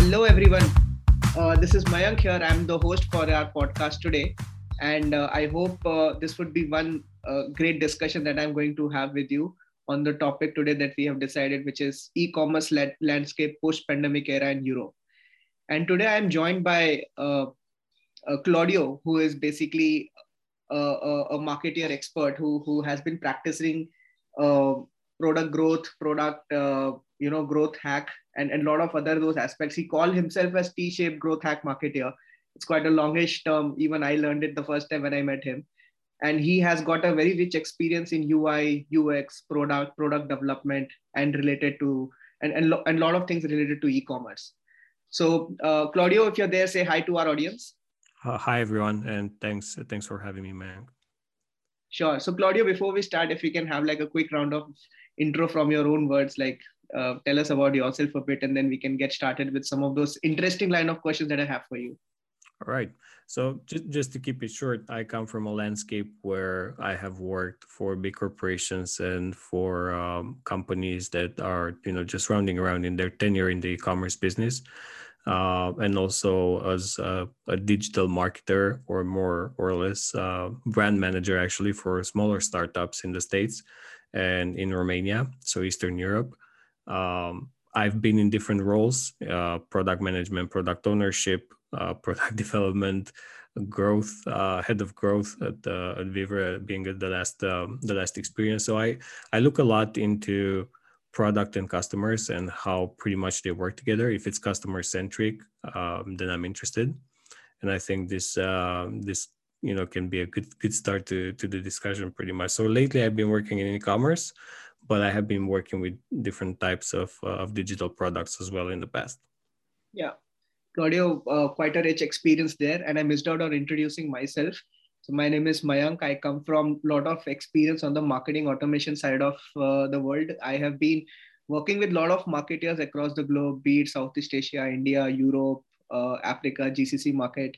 Hello, everyone. This is Mayank here. I'm the host for our podcast today. And I hope this would be one great discussion that I'm going to have with you on the topic today that we have decided, which is e-commerce landscape post-pandemic era in Europe. And today I'm joined by Claudio, who is basically a marketeer expert who has been practicing uh, product growth, product growth hack, and a lot of other those aspects. He called himself as T-shaped growth hack marketeer. It's quite a longish term. Even I learned it the first time when I met him. And he has got a very rich experience in UI, UX, product development, and related to and a lot of things related to e-commerce. So, Claudio, if you're there, say hi to our audience. Hi everyone, and thanks for having me, man. Sure. So, Claudio, before we start, if we can have like a quick round of intro from your own words, like tell us about yourself a bit, and then we can get started with some of those interesting line of questions that I have for you. All right. So just to keep it short, I come from a landscape where I have worked for big corporations and for companies that are just rounding around in their tenure in the e-commerce business, and also as a digital marketer or more or less brand manager actually for smaller startups in the States and in Romania, so Eastern Europe. I've been in different roles: product management, product ownership, product development, growth, head of growth at Vivre, being the last experience. So I look a lot into product and customers and how pretty much they work together. If it's customer centric, then I'm interested, and I think this can be a good start to the discussion pretty much. So lately I've been working in e-commerce, but I have been working with different types of digital products as well in the past. Yeah. Claudio, quite a rich experience there, and I missed out on introducing myself. So my name is Mayank. I come from a lot of experience on the marketing automation side of the world. I have been working with a lot of marketers across the globe, be it Southeast Asia, India, Europe, Africa, GCC market,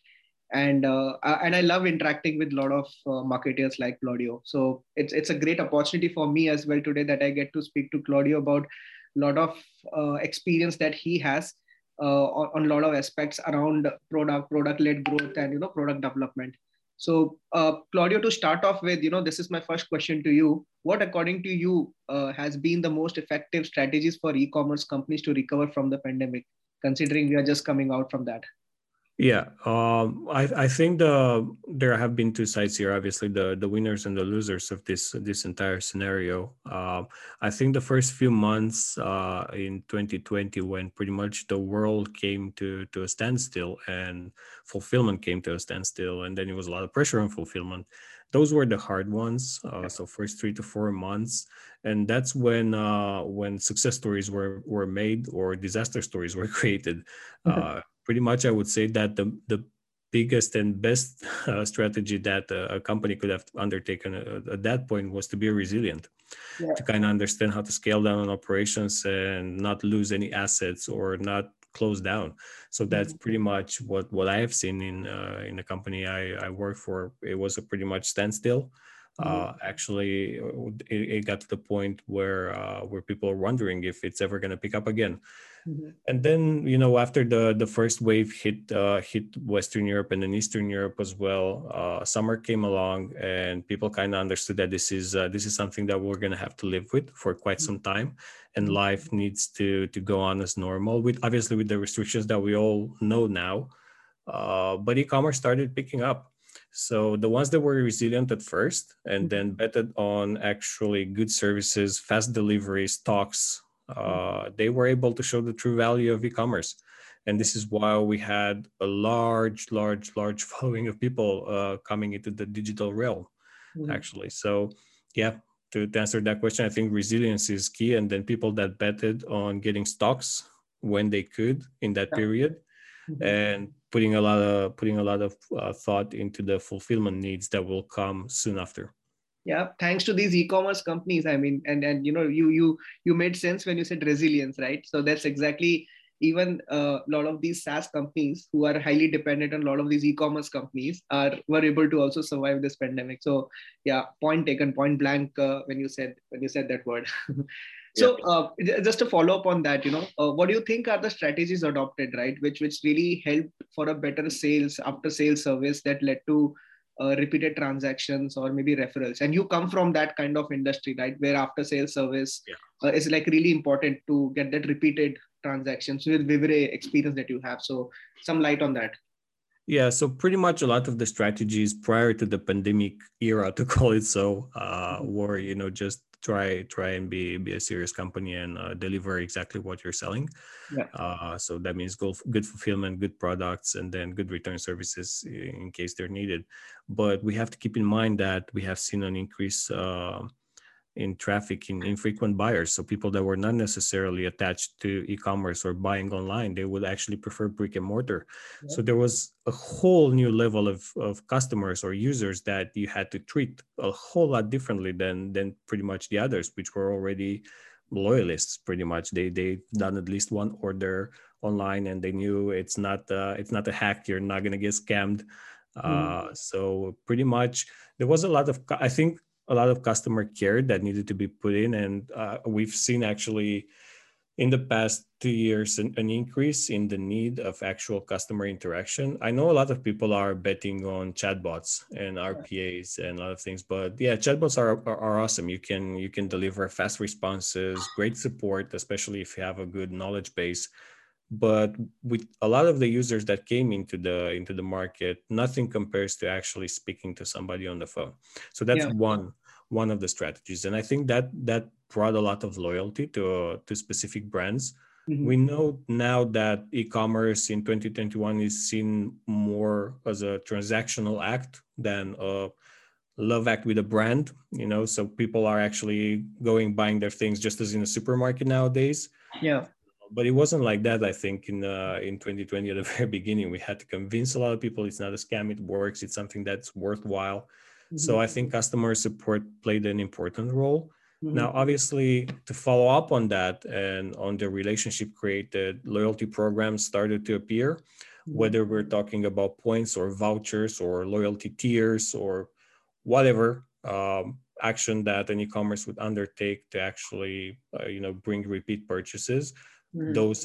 and I love interacting with a lot of marketers like Claudio. So it's a great opportunity for me as well today that I get to speak to Claudio about a lot of experience that he has on a lot of aspects around product led growth, and product development. So Claudio, to start off with, this is my first question to you. What according to you has been the most effective strategies for e-commerce companies to recover from the pandemic, considering we are just coming out from that? Yeah, I think there have been two sides here. Obviously, the winners and the losers of this entire scenario. I think the first few months in 2020, when pretty much the world came to a standstill and fulfillment came to a standstill, and then it was a lot of pressure on fulfillment. Those were the hard ones. So first 3 to 4 months, and that's when success stories were made or disaster stories were created. Pretty much I would say that the biggest and best strategy that a company could have undertaken at that point was to be resilient, Yeah. to kind of understand how to scale down on operations and not lose any assets or not close down. So that's pretty much what I have seen in the company I work for. It was a pretty much standstill. Actually, it got to the point where people are wondering if it's ever going to pick up again. And then, after the first wave hit Western Europe and then Eastern Europe as well, summer came along, and people kind of understood that this is something that we're going to have to live with for quite some time, and life needs to go on as normal, with obviously with the restrictions that we all know now. But e-commerce started picking up. So the ones that were resilient at first and then betted on actually good services, fast delivery, stocks, they were able to show the true value of e-commerce. And this is why we had a large following of people coming into the digital realm, actually. So yeah, to answer that question, I think resilience is key. And then people that betted on getting stocks when they could in that period, and putting a lot of thought into the fulfillment needs that will come soon after. Yeah, thanks to these e-commerce companies. I mean, and you made sense when you said resilience, right? So that's exactly even a lot of these SaaS companies who are highly dependent on a lot of these e-commerce companies were able to also survive this pandemic. So yeah, point taken, point blank, when you said that word. Yeah. So just to follow up on that, what do you think are the strategies adopted, right, which really helped for a better sales after sales service that led to repeated transactions or maybe referrals? And you come from that kind of industry, right, where after sales service Yeah. is like really important to get that repeated transactions with Vivre experience that you have. So some light on that. Yeah, so pretty much a lot of the strategies prior to the pandemic era, to call it so, were just try and be a serious company and deliver exactly what you're selling. Yeah. So that means good fulfillment, good products, and then good return services in case they're needed. But we have to keep in mind that we have seen an increase in traffic in infrequent buyers. So people that were not necessarily attached to e-commerce or buying online, they would actually prefer brick and mortar. Yeah. So there was a whole new level of customers or users that you had to treat a whole lot differently than pretty much the others, which were already loyalists. Pretty much, they done at least one order online, and they knew it's not a hack. You're not gonna get scammed. So pretty much, there was a lot of, I think, a lot of customer care that needed to be put in, and we've seen actually in the past 2 years an increase in the need of actual customer interaction. I know a lot of people are betting on chatbots and RPAs and a lot of things, but yeah, chatbots are awesome. You can deliver fast responses, great support, especially if you have a good knowledge base. But with a lot of the users that came into the market, nothing compares to actually speaking to somebody on the phone. So that's Yeah. one of the strategies, and I think that brought a lot of loyalty to specific brands. We know now that e-commerce in 2021 is seen more as a transactional act than a love act with a brand. So people are actually going buying their things just as in a supermarket nowadays. Yeah. But it wasn't like that. I think in 2020 at the very beginning, we had to convince a lot of people it's not a scam, it works, it's something that's worthwhile. So I think customer support played an important role. Now, obviously, to follow up on that and on the relationship created, loyalty programs started to appear, whether we're talking about points or vouchers or loyalty tiers or whatever action that an e-commerce would undertake to actually bring repeat purchases. Those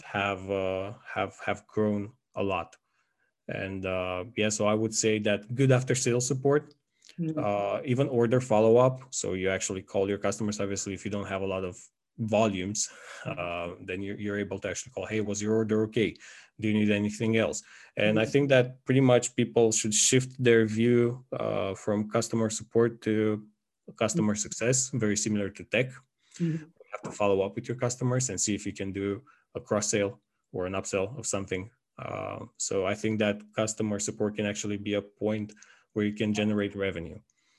have grown a lot. And yeah, so I would say that good after sales support, even order follow up. So you actually call your customers. Obviously, if you don't have a lot of volumes, then you're able to actually call, hey, was your order okay? Do you need anything else? And I think that pretty much people should shift their view from customer support to customer success, very similar to tech. You have to follow up with your customers and see if you can do a cross sale or an upsell of something. So I think that customer support can actually be a point where you can generate revenue.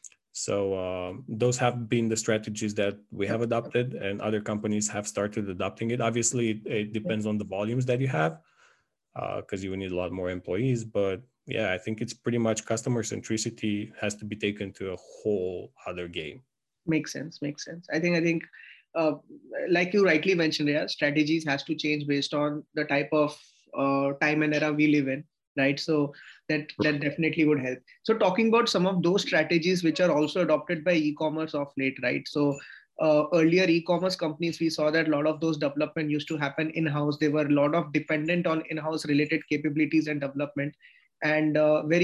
So those have been the strategies that we have adopted, and other companies have started adopting it. Obviously, it depends on the volumes that you have, because you will need a lot more employees. But yeah, I think it's pretty much customer centricity has to be taken to a whole other game. Makes sense. I think uh, like you rightly mentioned, yeah, strategies has to change based on the type of time and era we live in, right? So that definitely would help. So talking about some of those strategies which are also adopted by e-commerce of late, right? So earlier e-commerce companies, we saw that a lot of those development used to happen in-house. They were a lot of dependent on in-house related capabilities and development, and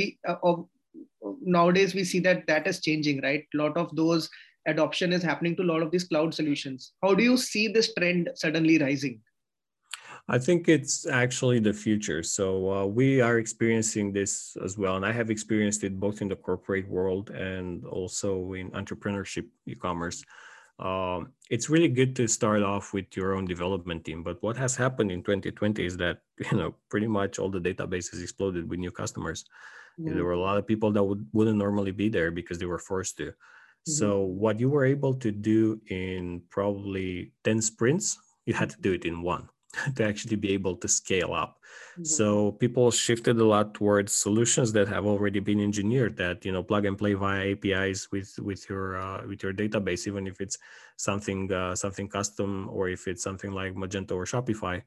nowadays we see that that is changing, right? A lot of those adoption is happening to a lot of these cloud solutions. How do you see this trend suddenly rising? I think it's actually the future. So we are experiencing this as well. And I have experienced it both in the corporate world and also in entrepreneurship e-commerce. It's really good to start off with your own development team. But what has happened in 2020 is that, pretty much all the databases exploded with new customers. There were a lot of people that wouldn't normally be there because they were forced to. So what you were able to do in probably 10 sprints, you had to do it in one to actually be able to scale up. So people shifted a lot towards solutions that have already been engineered, that plug and play via APIs with your database, even if it's something custom, or if it's something like Magento or Shopify.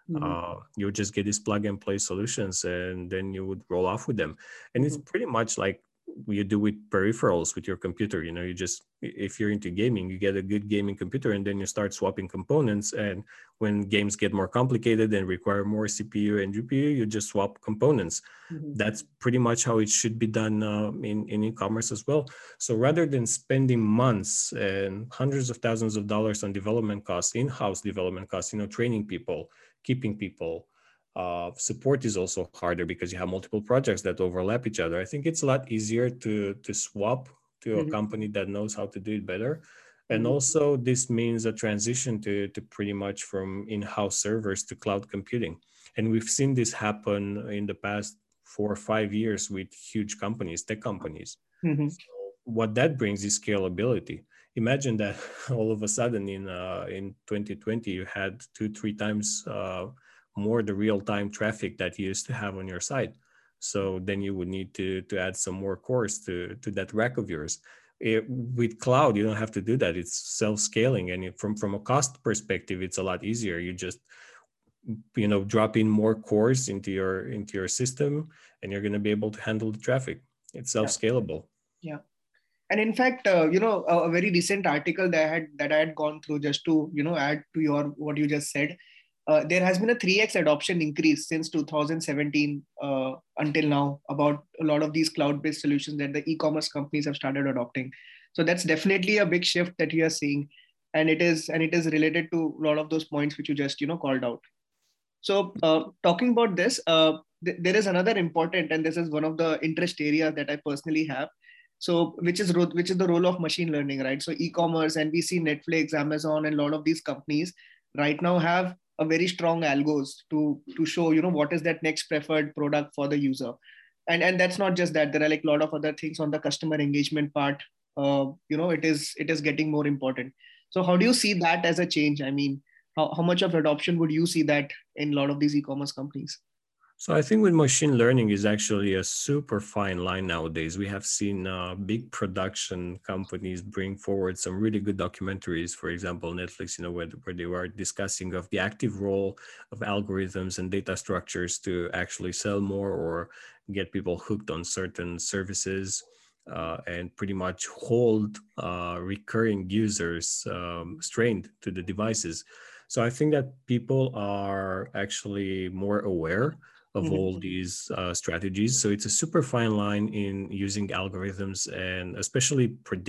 You just get these plug and play solutions, and then you would roll off with them. And it's pretty much like you do with peripherals with your computer. You know, you just, if you're into gaming, you get a good gaming computer, and then you start swapping components. And when games get more complicated and require more CPU and GPU, you just swap components. That's pretty much how it should be done in e-commerce as well. So rather than spending months and hundreds of thousands of dollars on development costs, in-house development costs, you know, training people, keeping people, support is also harder because you have multiple projects that overlap each other. I think it's a lot easier to swap to a company that knows how to do it better. And also this means a transition to pretty much from in-house servers to cloud computing. And we've seen this happen in the past 4 or 5 years with huge companies, tech companies. So what that brings is scalability. Imagine that all of a sudden in 2020, you had 2-3 times more the real-time traffic that you used to have on your site. So then you would need to add some more cores to that rack of yours. With cloud, you don't have to do that. It's self-scaling, and from a cost perspective, it's a lot easier. You just, you know, drop in more cores into your system, and you're going to be able to handle the traffic. It's self-scalable. Yeah. And in fact, you know, a very recent article that I had gone through, just to, you know, add to what you just said, there has been a 3x adoption increase since 2017 until now about a lot of these cloud-based solutions that the e-commerce companies have started adopting. So that's definitely a big shift that we are seeing, and it is related to a lot of those points which you just, you know, called out. So talking about this, there is another important, and this is one of the interest areas that I personally have. So which is the role of machine learning, right? So e-commerce, and we see Netflix, Amazon, and a lot of these companies right now have a very strong algos to show, you know, what is that next preferred product for the user. And that's not just that. There are like a lot of other things on the customer engagement part. You know, it is getting more important. So how do you see that as a change? I mean, how much of adoption would you see that in a lot of these e-commerce companies? So I think with machine learning is actually a super fine line nowadays. We have seen big production companies bring forward some really good documentaries. For example, Netflix, you know, where they were discussing of the active role of algorithms and data structures to actually sell more or get people hooked on certain services, and pretty much hold recurring users strained to the devices. So I think that people are actually more aware of all these strategies. So it's a super fine line in using algorithms, and especially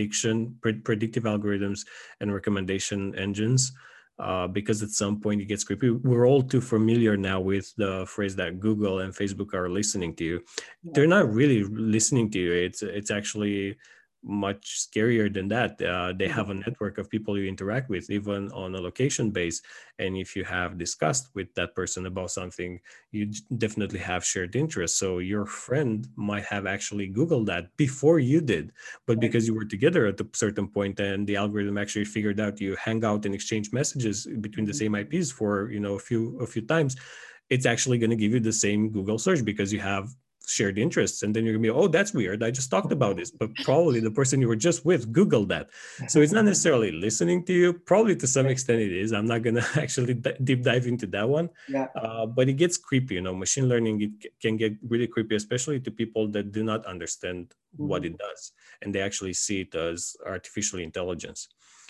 predictive algorithms and recommendation engines, because at some point it gets creepy. We're all too familiar now with the phrase that Google and Facebook are listening to you. They're not really listening to you. It's actually much scarier than that. They have a network of people you interact with, even on a location base. And if you have discussed with that person about something, you definitely have shared interests. So your friend might have actually Googled that before you did, but because you were together at a certain point and the algorithm actually figured out you hang out and exchange messages between the same IPs for, you know, a few times, it's actually going to give you the same Google search because you have shared interests. And then you're gonna be, oh, that's weird, I just talked about this, but probably the person you were just with Googled that. So it's not necessarily listening to you. Probably to some extent it is. I'm not gonna actually deep dive into that one. But it gets creepy. You know, machine learning, it can get really creepy, especially to people that do not understand what it does, and they actually see it as artificial intelligence.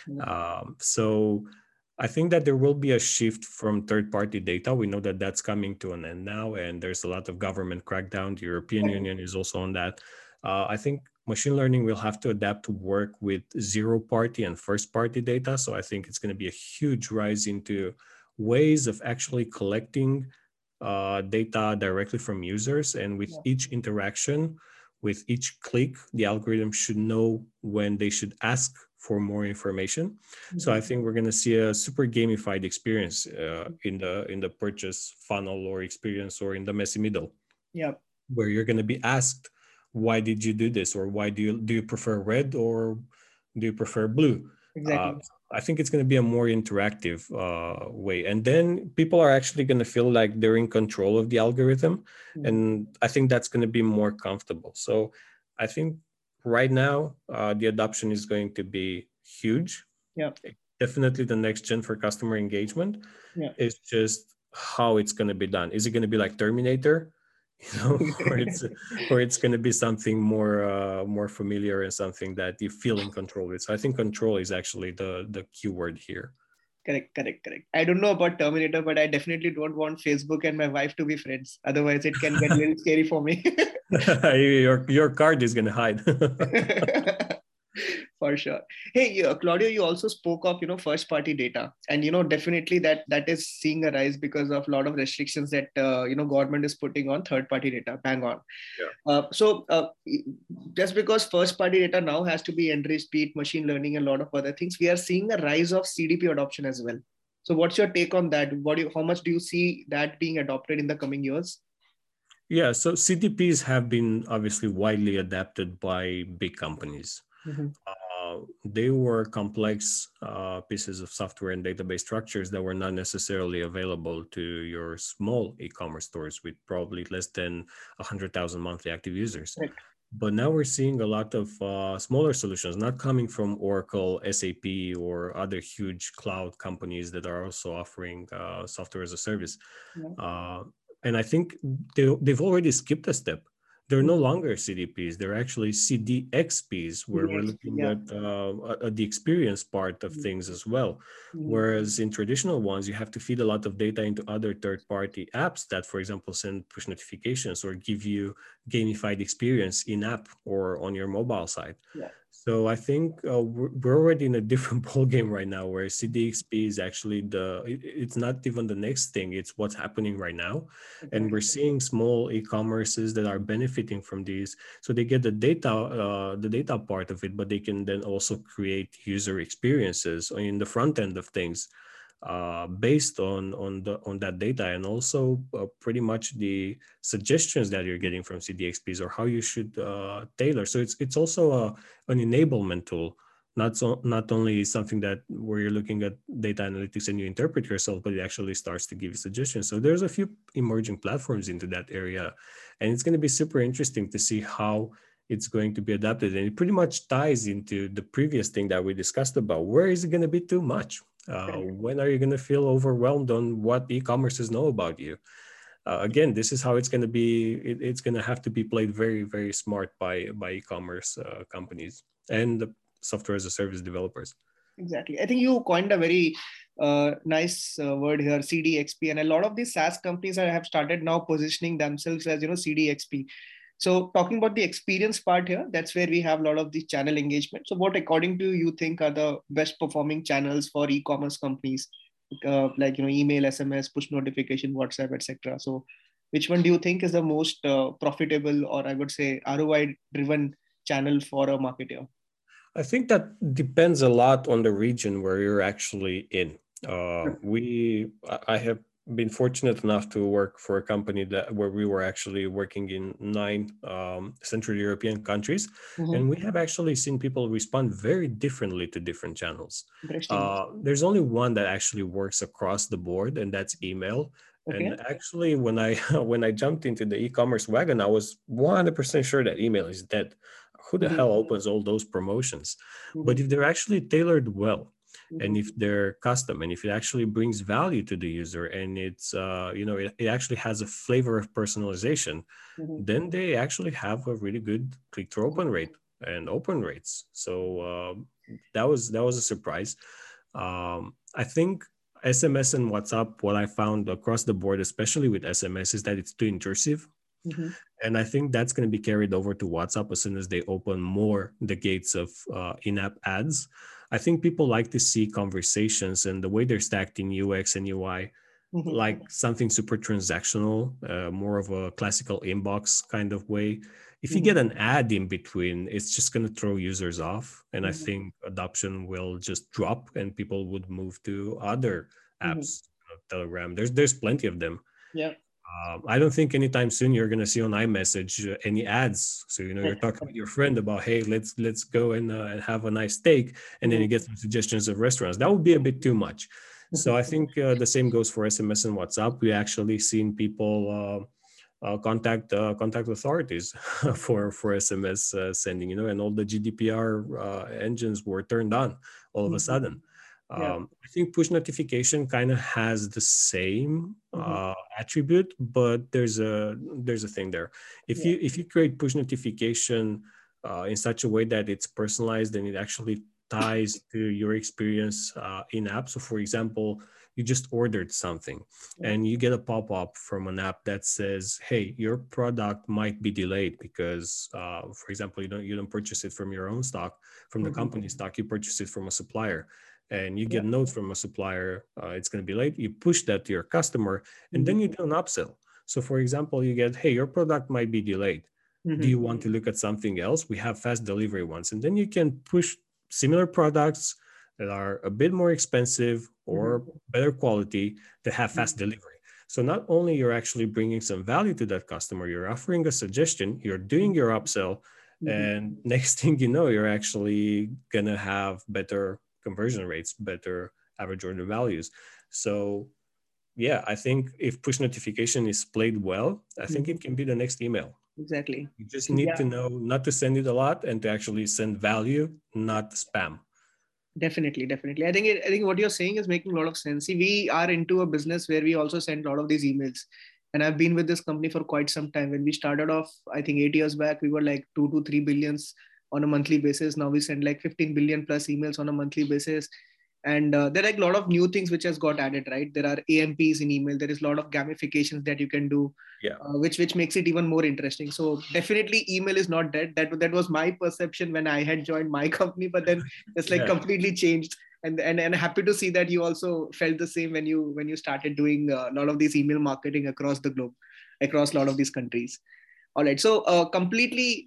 So I think that there will be a shift from third-party data. We know that that's coming to an end now, and there's a lot of government crackdown. The European Union is also on that. I think machine learning will have to adapt to work with zero-party and first-party data. So I think it's going to be a huge rise into ways of actually collecting data directly from users, and with each interaction, with each click, the algorithm should know when they should ask for more information. So I think we're going to see a super gamified experience in the purchase funnel or experience, or in the messy middle, where you're going to be asked, why did you do this, or why do you prefer red, or do you prefer blue? Exactly. I think it's going to be a more interactive way, and then people are actually going to feel like they're in control of the algorithm, and I think that's going to be more comfortable. So I think right now, the adoption is going to be huge. Definitely the next gen for customer engagement. It's just how it's going to be done. Is it going to be like Terminator, or it's going to be something more familiar and something that you feel in control with? So I think control is actually the key word here. Correct. I don't know about Terminator, but I definitely don't want Facebook and my wife to be friends. Otherwise, it can get a little scary for me. your card is going to hide. For sure. Hey, Claudio, you also spoke of first party data, and definitely that is seeing a rise because of a lot of restrictions that government is putting on third party data. Bang on. Yeah. Just because first party data now has to be enriched, be it machine learning and a lot of other things, we are seeing a rise of CDP adoption as well. So what's your take on that? How much do you see that being adopted in the coming years? Yeah, so CDPs have been obviously widely adapted by big companies. Mm-hmm. They were complex pieces of software and database structures that were not necessarily available to your small e-commerce stores with probably less than 100,000 monthly active users. Right. But now we're seeing a lot of smaller solutions, not coming from Oracle, SAP, or other huge cloud companies that are also offering software as a service. Yeah. And I think they've already skipped a step. They're no longer CDPs. They're actually CDXPs, where we're looking at the experience part of things as well. Whereas in traditional ones, you have to feed a lot of data into other third-party apps that, for example, send push notifications or give you gamified experience in-app or on your mobile side. Yeah. So I think we're already in a different ballgame right now, where CDXP is actually it's not even the next thing, it's what's happening right now. Okay. And we're seeing small e-commerces that are benefiting from these. So they get the data part of it, but they can then also create user experiences in the front end of things based on that data, and also pretty much the suggestions that you're getting from CDXPs or how you should tailor. So it's also an enablement tool, not only something that where you're looking at data analytics and you interpret yourself, but it actually starts to give you suggestions. So there's a few emerging platforms into that area, and it's going to be super interesting to see how it's going to be adapted. And it pretty much ties into the previous thing that we discussed about, where is it going to be too much? When are you going to feel overwhelmed on what e-commerces know about you? Again, this is how it's going to be. It's going to have to be played very, very smart by e-commerce companies and the software as a service developers. Exactly. I think you coined a very nice word here, CDXP, and a lot of these SaaS companies have started now positioning themselves as CDXP. So talking about the experience part here, that's where we have a lot of the channel engagement. So what, according to you, think are the best performing channels for e-commerce companies, like email, SMS, push notification, WhatsApp, etc. So which one do you think is the most profitable, or I would say ROI driven channel for a marketer? I think that depends a lot on the region where you're actually in. I have been fortunate enough to work for a company where we were actually working in 9 Central European countries, and we have actually seen people respond very differently to different channels. There's only one that actually works across the board, and that's email. Okay. And actually, when I jumped into the e-commerce wagon, I was 100% sure that email is dead. Who the hell opens all those promotions? But if they're actually tailored well, and if they're custom, and if it actually brings value to the user, and it's it actually has a flavor of personalization, then they actually have a really good click-through open rate and open rates. So that was a surprise. I think SMS and WhatsApp, what I found across the board, especially with SMS, is that it's too intrusive. And I think that's going to be carried over to WhatsApp as soon as they open more the gates of in-app ads. I think people like to see conversations and the way they're stacked in UX and UI, like something super transactional, more of a classical inbox kind of way. If you get an ad in between, it's just going to throw users off. And I think adoption will just drop and people would move to other apps. Telegram, there's plenty of them. Yeah. I don't think anytime soon you're going to see on iMessage any ads. So, you're talking with your friend about, hey, let's go and have a nice steak. And then you get some suggestions of restaurants. That would be a bit too much. So I think the same goes for SMS and WhatsApp. We actually seen people contact authorities for SMS sending, and all the GDPR engines were turned on all of a sudden. Yeah. I think push notification kind of has the same Mm-hmm. attribute, but there's a thing there. Yeah. If you create push notification in such a way that it's personalized and it actually ties to your experience in app. So, for example, you just ordered something Yeah. and you get a pop-up from an app that says, "Hey, your product might be delayed because, for example, you don't purchase it from your own stock, from the Mm-hmm. company stock. You purchase it from a supplier." And you Yeah. get notes from a supplier, it's going to be late. You push that to your customer, and Mm-hmm. then you do an upsell. So, for example, you get, "Hey, your product might be delayed. Do Mm-hmm. you want to look at something else? We have fast delivery ones." And then you can push similar products that are a bit more expensive Mm-hmm. or better quality that have fast delivery. So not only you're actually bringing some value to that customer, you're offering a suggestion, you're doing your upsell, Mm-hmm. and next thing you know, you're actually gonna have better conversion rates, better average order values. So yeah, I think if push notification is played well, I think Mm-hmm. it can be the next email. Exactly. You just need Yeah. to know not to send it a lot and to actually send value, not spam. Definitely, definitely. I think what you're saying is making a lot of sense. See, we are into a business where we also send a lot of these emails. And I've been with this company for quite some time. When we started off, I think 8 years back, we were like 2 to 3 billions on a monthly basis. Now we send like 15 billion plus emails on a monthly basis. And there are like a lot of new things which has got added, right? There are AMPs in email. There is a lot of gamifications that you can do, Yeah. which makes it even more interesting. So definitely, email is not dead. That was my perception when I had joined my company, but then it's like Yeah. completely changed. And happy to see that you also felt the same when you started doing a lot of these email marketing across the globe, across a lot of these countries. All right. So completely,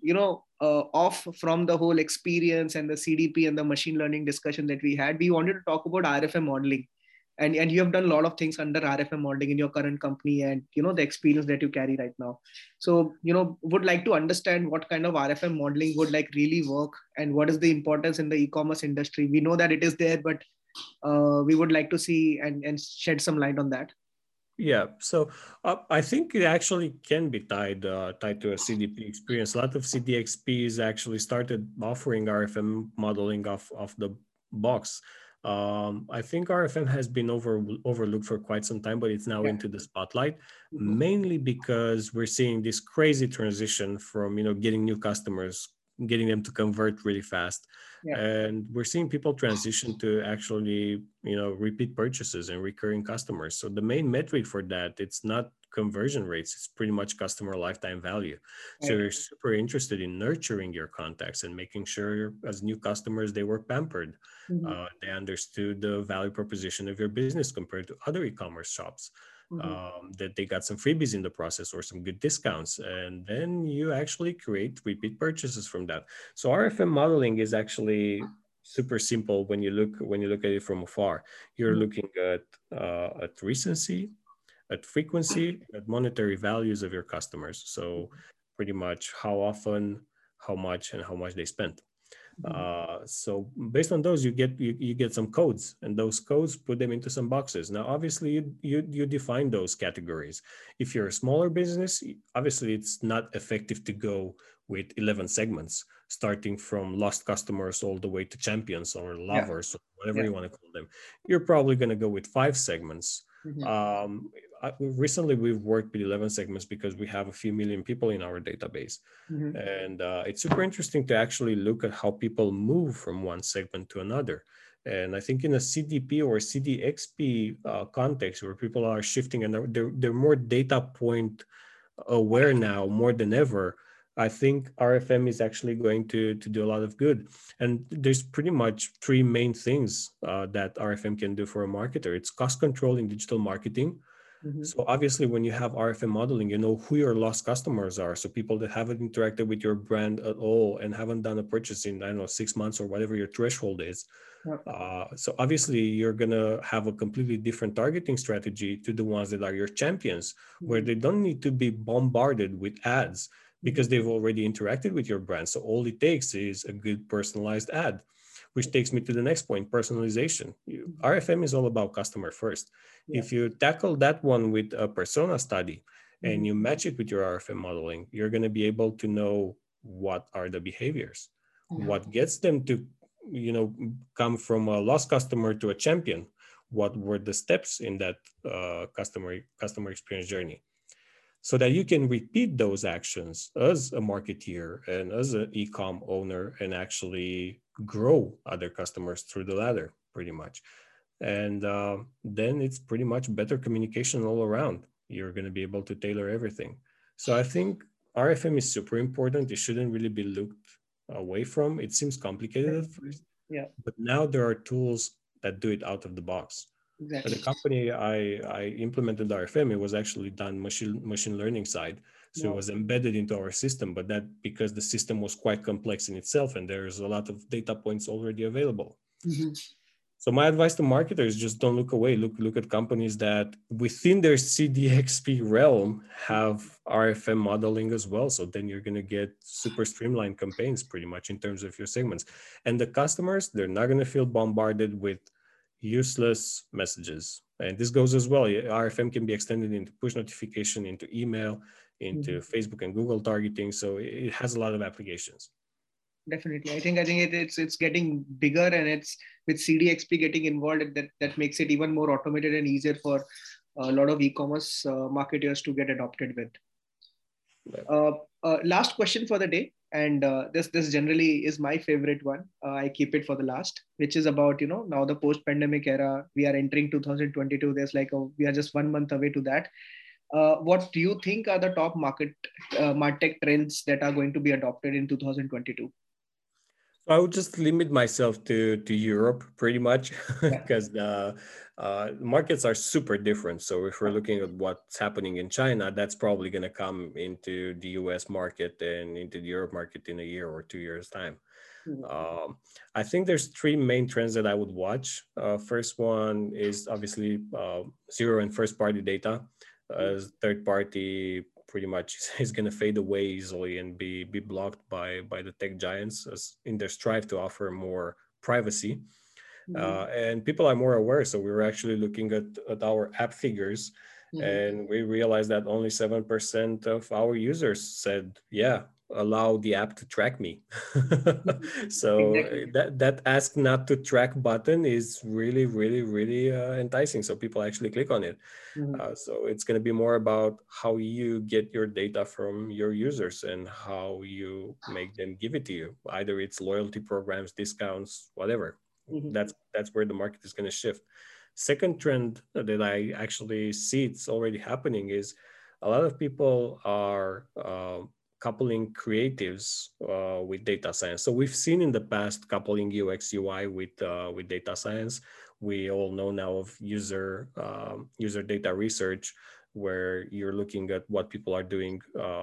off from the whole experience and the CDP and the machine learning discussion that we had, we wanted to talk about RFM modeling. And you have done a lot of things under RFM modeling in your current company, and the experience that you carry right now. So would like to understand what kind of RFM modeling would like really work, and what is the importance in the e-commerce industry. We know that it is there, but we would like to see and shed some light on that. Yeah, so I think it actually can be tied to a CDP experience. A lot of CDXPs actually started offering RFM modeling off the box. I think RFM has been overlooked for quite some time, but it's now Yeah. into the spotlight, Mhm. mainly because we're seeing this crazy transition from getting new customers, getting them to convert really fast, Yeah. and we're seeing people transition to actually repeat purchases and recurring customers. So the main metric for that, it's not conversion rates, it's pretty much customer lifetime value. So Right. you're super interested in nurturing your contacts and making sure as new customers they were pampered, Mhm. they understood the value proposition of your business compared to other e-commerce shops, Mhm. that they got some freebies in the process or some good discounts, and then you actually create repeat purchases from that. So RFM modeling is actually super simple when you look at it from afar. You're Mhm. looking at recency, at frequency, at monetary values of your customers. So pretty much how often, how much, and how much they spent. Mhm. So based on those, you get some codes, and those codes put them into some boxes. Now, obviously, you define those categories. If you're a smaller business, obviously it's not effective to go with 11 segments, starting from lost customers all the way to champions or Yeah. lovers or whatever Yeah. you want to call them. You're probably going to go with 5 segments. Mhm. Um, Recently, we've worked with 11 segments because we have a few million people in our database. Mhm. And it's super interesting to actually look at how people move from one segment to another. And I think in a CDP or CDXP context where people are shifting and they're more data point aware now more than ever, I think RFM is actually going to do a lot of good. And there's pretty much three main things that RFM can do for a marketer. It's cost control in digital marketing. Mhm. So obviously, when you have RFM modeling, you know who your lost customers are. So people that haven't interacted with your brand at all and haven't done a purchase in, I don't know, 6 months or whatever your threshold is. Yeah. So obviously, you're gonna have a completely different targeting strategy to the ones that are your champions, where Mhm. they don't need to be bombarded with ads Mhm. because they've already interacted with your brand. So all it takes is a good personalized ad, which takes me to the next point: personalization. RFM is all about customer first. Yeah. If you tackle that one with a persona study and Mhm. you match it with your RFM modeling, you're going to be able to know what are the behaviors, Yeah. what gets them to come from a lost customer to a champion? What were the steps in that customer experience journey, so that you can repeat those actions as a marketeer and as an e-com owner and actually grow other customers through the ladder, pretty much. And then it's pretty much better communication all around. You're going to be able to tailor everything. So I think RFM is super important. It shouldn't really be looked away from. It seems complicated at first, Yeah, but now there are tools that do it out of the box. At the exactly. company I implemented RFM, it was actually done machine learning side. So it Wow. was embedded into our system, but that because the system was quite complex in itself and there's a lot of data points already available. Mhm. So my advice to marketers, just don't look away. Look at companies that within their CDXP realm have RFM modeling as well. So then you're going to get super streamlined campaigns pretty much in terms of your segments. And the customers, they're not going to feel bombarded with useless messages. And this goes as well. RFM can be extended into push notification, into email, into Mhm. Facebook and Google targeting. So it has a lot of applications. Definitely. I think it's getting bigger, and it's with CDXP getting involved, that makes it even more automated and easier for a lot of e-commerce marketers to get adopted with. Uh, Last question for the day, and this generally is my favorite one. I keep it for the last, which is about now the post-pandemic era. We are entering 2022. There's we are just 1 month away to that. What do you think are the top martech trends that are going to be adopted in 2022? I would just limit myself to Europe pretty much Yeah. because the markets are super different. So if we're looking at what's happening in China, that's probably going to come into the US market and into the Europe market in a year or 2 years time. Mhm. Um, I think there's three main trends that I would watch. First one is obviously zero and first party data, as third party pretty much is going to fade away easily and be blocked by the tech giants as in their strive to offer more privacy. Mhm. And people are more aware. So we were actually looking at our app figures, Mhm. and we realized that only 7% of our users said, yeah, allow the app to track me. So Exactly. that ask not to track button is really, really, really enticing. So people actually click on it. Mhm. So it's going to be more about how you get your data from your users and how you make them give it to you. Either it's loyalty programs, discounts, whatever. Mhm. That's where the market is going to shift. Second trend that I actually see it's already happening is a lot of people are coupling creatives with data science. So we've seen in the past coupling UX UI with data science. We all know now of user data research, where you're looking at what people are doing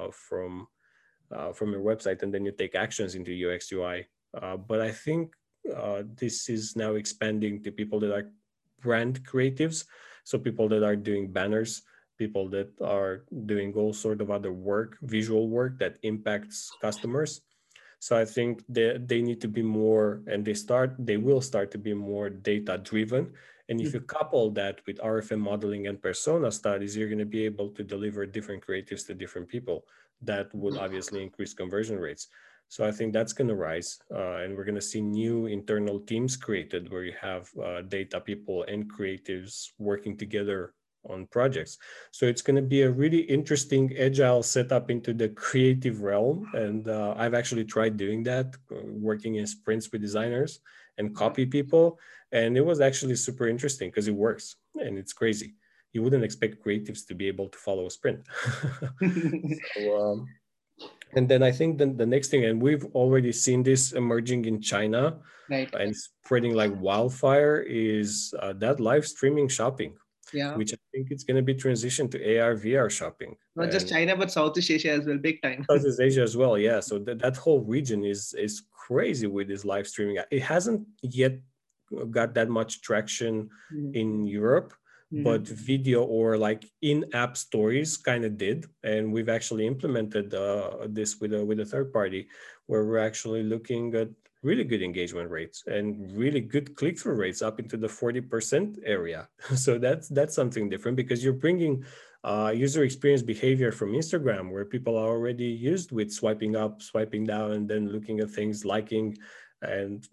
from your website, and then you take actions into UX UI. But I think this is now expanding to people that are brand creatives, so people that are doing banners, people that are doing all sort of other work, visual work that impacts customers. So I think they need to be more, and they will start to be more data driven. And if you Mhm. couple that with RFM modeling and persona studies, you're going to be able to deliver different creatives to different people. That would obviously increase conversion rates. So I think that's going to rise, and we're going to see new internal teams created where you have data people and creatives working together on projects. So it's going to be a really interesting agile setup into the creative realm. And I've actually tried doing that, working in sprints with designers and Yeah. copy people. And it was actually super interesting because it works and it's crazy. You wouldn't expect creatives to be able to follow a sprint. So, and then I think the next thing, and we've already seen this emerging in China Right. and spreading like wildfire, is that live streaming shopping, Yeah. which I think it's going to be transitioned to AR VR shopping Not just and China, but Southeast Asia as well, big time. Southeast Asia as well. Yeah, so that whole region is crazy with this live streaming. It hasn't yet got that much traction Mhm. in Europe, Mhm. but video or like in-app stories kind of did, and we've actually implemented this with a third party, where we're actually looking at really good engagement rates and really good click-through rates up into the 40% area. So that's something different because you're bringing user experience behavior from Instagram, where people are already used with swiping up, swiping down, and then looking at things, liking, and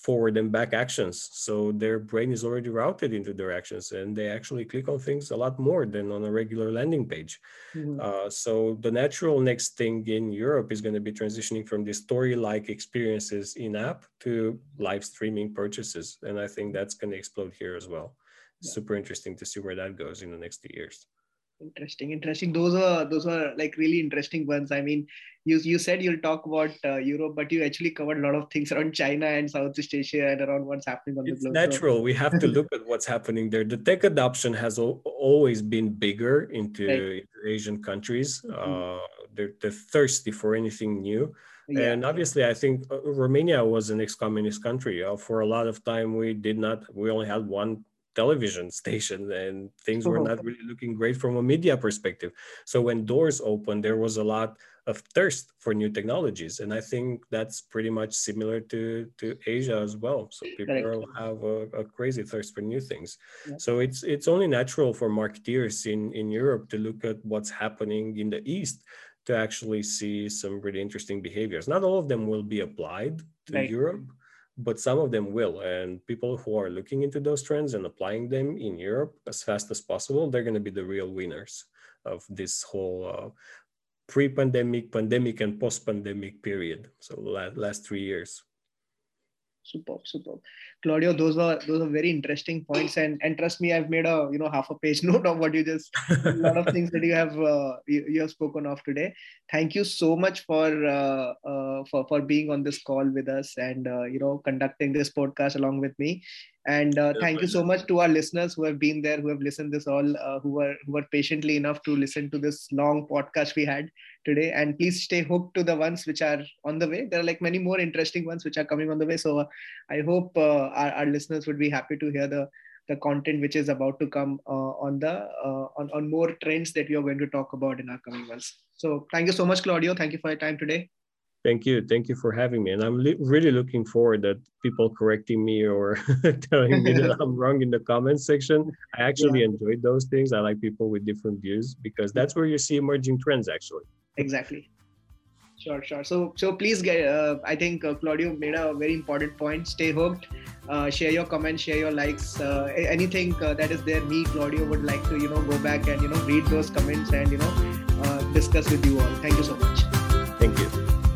forward and back actions. So their brain is already routed into directions, and they actually click on things a lot more than on a regular landing page. So the natural next thing in Europe is going to be transitioning from the story-like experiences in app to live streaming purchases. And I think that's going to explode here as well. Yeah. Super interesting to see where that goes in the next 2 years. Interesting. Those are like really interesting ones. I mean, you said you'll talk about Europe, but you actually covered a lot of things around China and Southeast Asia and around what's happening on the globe. It's natural. We have to look at what's happening there. The tech adoption has always been bigger into Asian countries. They're thirsty for anything new. Yeah. And obviously, I think Romania was an ex-communist country. For a lot of time, we only had one television station, and things were not really looking great from a media perspective. So when doors opened, there was a lot of thirst for new technologies, and I think that's pretty much similar to Asia as well. So people have a crazy thirst for new things. Yeah. So it's only natural for marketeers in Europe to look at what's happening in the East to actually see some really interesting behaviors. Not all of them will be applied to Europe, but some of them will. And people who are looking into those trends and applying them in Europe as fast as possible, they're going to be the real winners of this whole pre-pandemic, pandemic, and post-pandemic period. So last 3 years. Superb. Claudio, those are very interesting points, and trust me, I've made a half a page note of what you just a lot of things that you have spoken of today. Thank you so much for being on this call with us and conducting this podcast along with me. And thank you so much to our listeners who have been there, who have listened this all, who were patiently enough to listen to this long podcast we had today. And please stay hooked to the ones which are on the way. There are like many more interesting ones which are coming on the way. So I hope our listeners would be happy to hear the content which is about to come on more trends that we are going to talk about in our coming months. So thank you so much, Claudio. Thank you for your time today. Thank you for having me. And I'm really looking forward that people correcting me or telling me that I'm wrong in the comments section. I actually enjoyed those things. I like people with different views because that's where you see emerging trends actually. Exactly. Sure. So please I think Claudio made a very important point. Stay hooked, share your comments, share your likes, anything that is there. Me, Claudio would like to, go back and, read those comments and, discuss with you all. Thank you so much. Thank you.